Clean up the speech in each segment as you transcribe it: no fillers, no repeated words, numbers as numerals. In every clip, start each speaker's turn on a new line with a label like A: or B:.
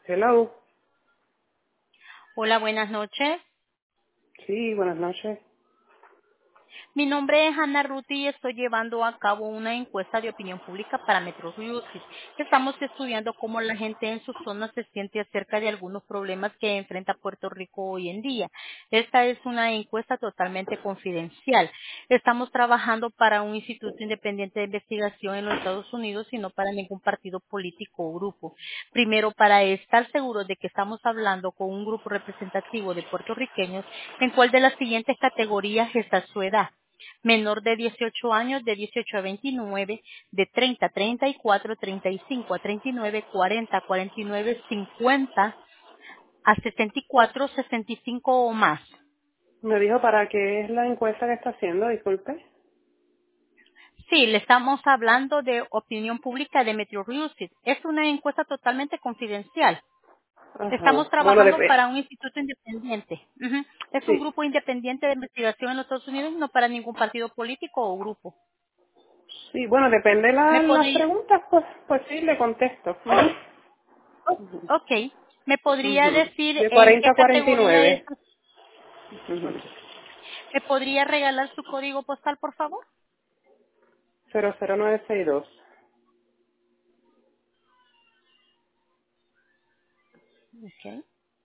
A: Hello.
B: Hola, buenas noches.
A: Sí, buenas noches.
B: Mi nombre es Ana Ruti y estoy llevando a cabo una encuesta de opinión pública para Metro Music. Estamos estudiando cómo la gente en su zona se siente acerca de algunos problemas que enfrenta Puerto Rico hoy en día. Esta es una encuesta totalmente confidencial. Estamos trabajando para un instituto independiente de investigación en los Estados Unidos y no para ningún partido político o grupo. Primero, para estar seguros de que estamos hablando con un grupo representativo de puertorriqueños, ¿en cuál de las siguientes categorías está su edad? Menor de 18 años, de 18 a 29, de 30 a 34, 35 a 39, 40 a 49, 50 a 64, 65 o más.
A: Me dijo para qué es la encuesta que está haciendo, disculpe.
B: Sí, le estamos hablando de opinión pública de Metro Music. Es una encuesta totalmente confidencial. Estamos
A: Ajá. Bueno,
B: trabajando para un instituto independiente. Ujú. Es un
A: sí.
B: grupo independiente de investigación en los Estados Unidos, no para ningún partido político o grupo.
A: Sí, bueno, depende
B: ¿Me
A: las
B: podría?
A: preguntas, pues sí, le contesto.
B: Oh,
A: Ujú.
B: oh, ok. ¿Me podría
A: Ujú.
B: decir
A: De
B: en qué
A: 40 a
B: categoría es?
A: 49. Ujú.
B: Ok. ¿Me podría regalar su código postal, por favor?
A: 00962.
B: Ok.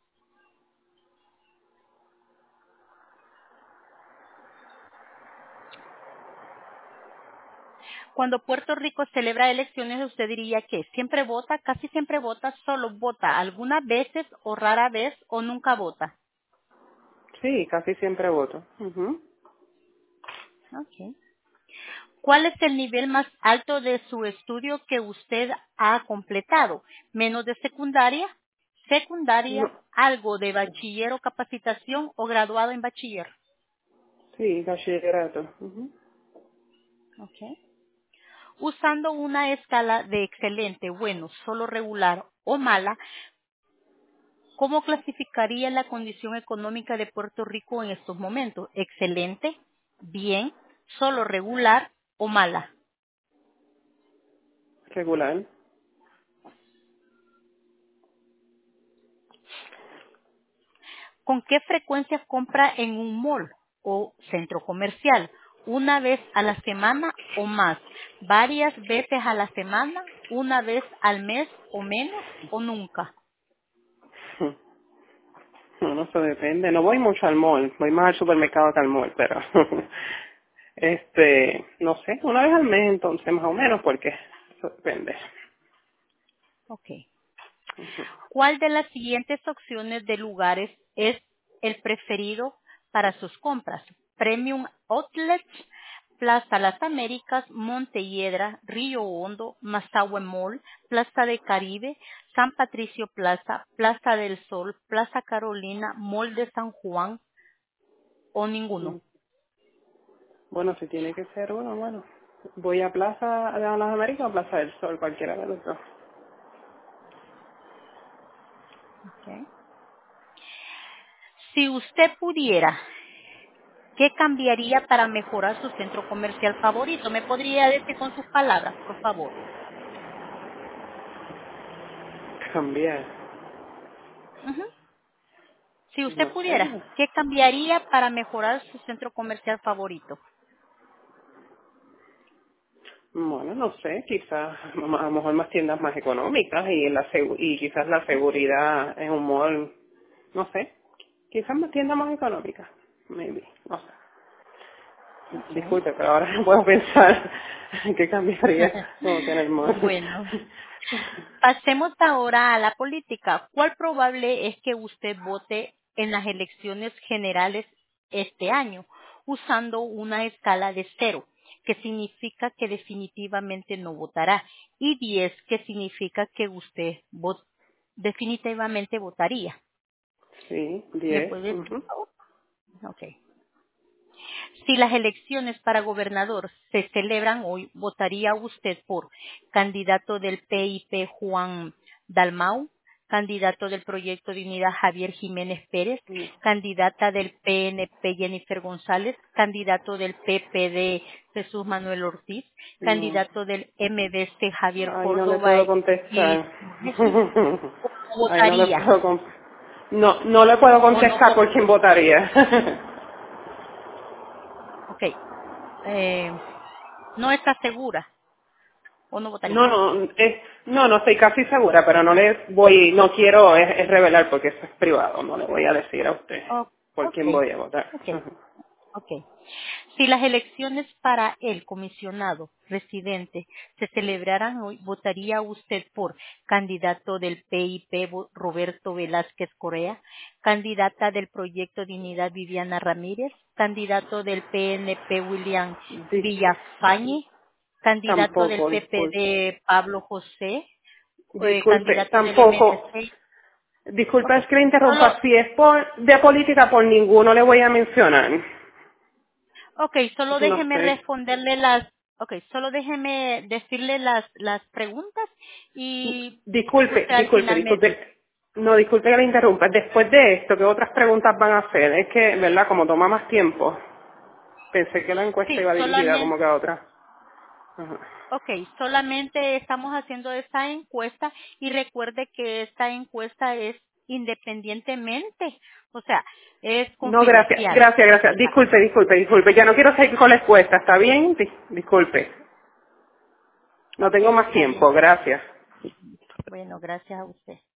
B: Cuando Puerto Rico celebra elecciones, usted diría que siempre vota, casi siempre vota, solo vota algunas veces o rara vez o nunca vota.
A: Sí, casi siempre voto. Ujú.
B: Ok. ¿Cuál es el nivel más alto de su estudio que usted ha completado? ¿Menos de secundaria?
A: No,
B: ¿Secundaria? ¿Algo de bachiller o capacitación o graduado en bachiller?
A: sí, bachillerato. Ujú.
B: Ok. Usando una escala de excelente, bueno, solo regular o mala, ¿cómo clasificaría la condición económica de Puerto Rico en estos momentos? ¿Excelente, bien, solo regular o mala?
A: Regular.
B: ¿Con qué frecuencia compra en un mall o centro comercial? ¿Una vez a la semana o más? ¿Varias veces a la semana? ¿Una vez al mes o menos o nunca?
A: No, eso depende. No voy mucho al mall. Voy más al supermercado que al mall, pero no sé, una vez al mes entonces más o menos, porque eso depende.
B: Ok. ¿Cuál de las siguientes opciones de lugares es el preferido para sus compras? Premium Outlets, Plaza Las Américas, Montelledra, Río Hondo, Mazahue Mall, Plaza de Caribe, San Patricio Plaza, Plaza del Sol, Plaza Carolina, Mall de San Juan o
A: Mm.
B: ninguno.
A: Bueno, si tiene que ser, bueno. Voy a Plaza de las Américas o Plaza del Sol, cualquiera de los dos.
B: Ok. Si usted pudiera, ¿qué cambiaría para mejorar su centro comercial favorito? ¿Me podría decir con sus palabras, por favor?
A: Cambiar.
B: Ujú. Si usted
A: No sé.
B: pudiera, ¿qué cambiaría para mejorar su centro comercial favorito?
A: Bueno, no sé, quizás a lo mejor más tiendas más económicas y y quizás la seguridad en un mall, no sé, quizás más tiendas más económicas, maybe, no sé.
B: Okay.
A: Disculpe, pero ahora no puedo pensar qué cambiaría como que en el mall.
B: Bueno, pasemos ahora a la política. ¿Cuál probable es que usted vote en las elecciones generales este año usando una escala de 0, que significa que definitivamente no votará, y 10, que significa que usted definitivamente votaría?
A: Sí,
B: ¿Me
A: 10.
B: puede decir, por
A: Ujú.
B: favor? Okay. Si las elecciones para gobernador se celebran hoy, ¿votaría usted por candidato del PIP Juan Dalmau, candidato del Proyecto de Unidad Javier Jiménez Pérez, candidata del PNP Jennifer González, candidato del PPD Jesús Manuel Ortiz,
A: No.
B: candidato del MDC Javier
A: Ay, no le
B: Córdoba
A: puedo
B: y
A: contestar. Ahí no le
B: votaría
A: puedo no le puedo
B: o no
A: contestar
B: vot-
A: por quién votaría.
B: Ok. No está segura o no
A: No,
B: votaría.
A: no, no estoy casi segura, pero no quiero es revelar porque eso es privado, no le voy a decir a usted
B: Oh,
A: por quién
B: ok.
A: voy a votar.
B: Ok.
A: Ujú.
B: Ok. Si las elecciones para el comisionado residente se celebraran hoy, ¿votaría usted por candidato del PIP Roberto Velázquez Correa, candidata del Proyecto Dignidad Viviana Ramírez, candidato del PNP William
A: Di-
B: Villafañe, candidato del
A: Tampoco,
B: PPD Pablo José,
A: disculpe,
B: candidato del
A: tampoco,
B: MLC?
A: disculpe
B: Ok.
A: es que le
B: Solo,
A: interrumpa, si es de política por ninguno le voy a mencionar.
B: solo
A: No
B: déjeme
A: sé.
B: responderle solo déjeme decirle las preguntas y
A: Disculpe,
B: usted al
A: disculpe,
B: final me dice.
A: disculpe. No, disculpe que le interrumpa. Después de esto, ¿qué otras preguntas van a hacer? Es que, ¿verdad? Como toma más tiempo, pensé que la encuesta
B: Sí,
A: iba dirigida
B: solamente,
A: como que a otra. Ajá.
B: solamente estamos haciendo esta encuesta y recuerde que esta encuesta es independientemente, o sea, es
A: No, gracias,
B: confidencial.
A: gracias, gracias. Disculpe. Ya no quiero seguir con la encuesta, ¿está bien? Disculpe. No
B: Ok,
A: tengo más
B: está bien.
A: tiempo, gracias.
B: Bueno, gracias a usted.